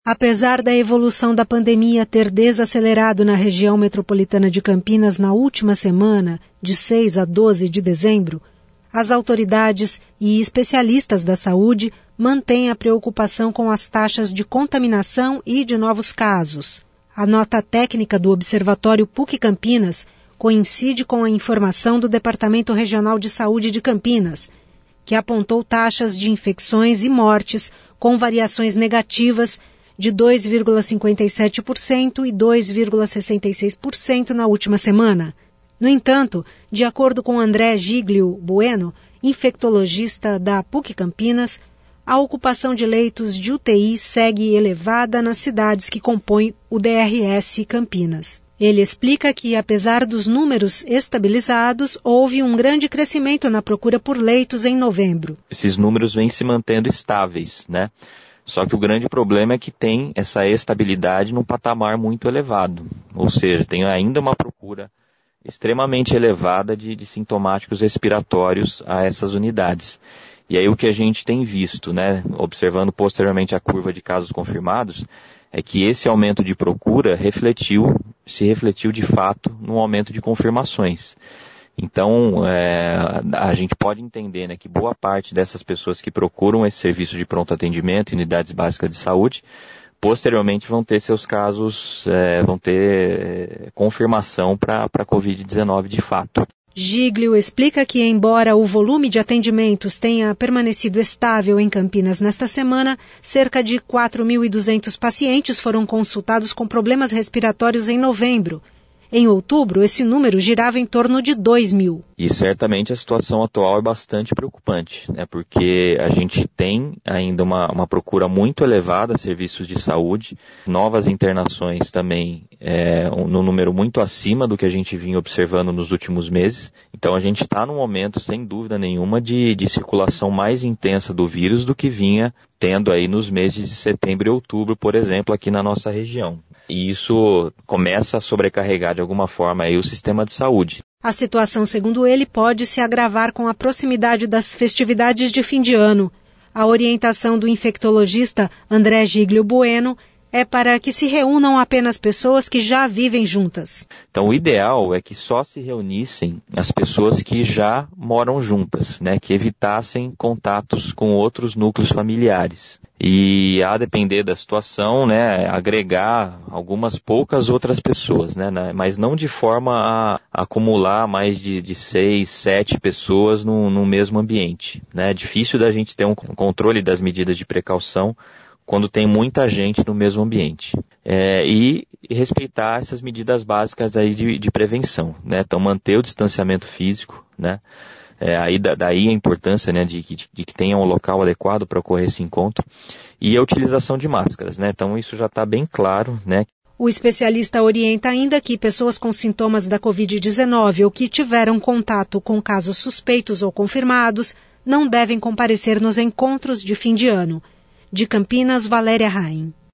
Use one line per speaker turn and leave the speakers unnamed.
Apesar da evolução da pandemia ter desacelerado na região metropolitana de Campinas na última semana, de 6 a 12 de dezembro, as autoridades e especialistas da saúde mantêm a preocupação com as taxas de contaminação e de novos casos. A nota técnica do Observatório PUC Campinas coincide com a informação do Departamento Regional de Saúde de Campinas, que apontou taxas de infecções e mortes com variações negativas de 2,57% e 2,66% na última semana. No entanto, de acordo com André Giglio Bueno, infectologista da PUC Campinas, a ocupação de leitos de UTI segue elevada nas cidades que compõem o DRS Campinas. Ele explica que, apesar dos números estabilizados, houve um grande crescimento na procura por leitos em novembro.
Esses números vêm se mantendo estáveis, né? Só que o grande problema é que tem essa estabilidade num patamar muito elevado. Ou seja, tem ainda uma procura extremamente elevada de sintomáticos respiratórios a essas unidades. E aí o que a gente tem visto, né, observando posteriormente a curva de casos confirmados, é que esse aumento de procura se refletiu de fato no aumento de confirmações. Então, a gente pode entender, né, que boa parte dessas pessoas que procuram esse serviço de pronto atendimento em unidades básicas de saúde, posteriormente vão ter seus casos, vão ter confirmação para a Covid-19 de fato.
Giglio explica que, embora o volume de atendimentos tenha permanecido estável em Campinas nesta semana, cerca de 4.200 pacientes foram consultados com problemas respiratórios em novembro. Em outubro, esse número girava em torno de 2.000.
E certamente a situação atual é bastante preocupante, né? Porque a gente tem ainda uma procura muito elevada a serviços de saúde, novas internações também num número muito acima do que a gente vinha observando nos últimos meses. Então a gente está num momento, sem dúvida nenhuma, de circulação mais intensa do vírus do que vinha tendo aí nos meses de setembro e outubro, por exemplo, aqui na nossa região. E isso começa a sobrecarregar de alguma forma aí o sistema de saúde.
A situação, segundo ele, pode se agravar com a proximidade das festividades de fim de ano. A orientação do infectologista André Giglio Bueno é para que se reúnam apenas pessoas que já vivem juntas.
Então, o ideal é que só se reunissem as pessoas que já moram juntas, né, que evitassem contatos com outros núcleos familiares. E, a depender da situação, né, agregar algumas poucas outras pessoas, né, mas não de forma a acumular mais de 6, 7 pessoas no mesmo ambiente, né. É difícil da gente ter um controle das medidas de precaução quando tem muita gente no mesmo ambiente. E respeitar essas medidas básicas aí de prevenção, né? Então, manter o distanciamento físico, né? Daí a importância, né, de que tenha um local adequado para ocorrer esse encontro, e a utilização de máscaras, né? Então, isso já está bem claro, né?
O especialista orienta ainda que pessoas com sintomas da Covid-19 ou que tiveram contato com casos suspeitos ou confirmados não devem comparecer nos encontros de fim de ano. De Campinas, Valéria Raim.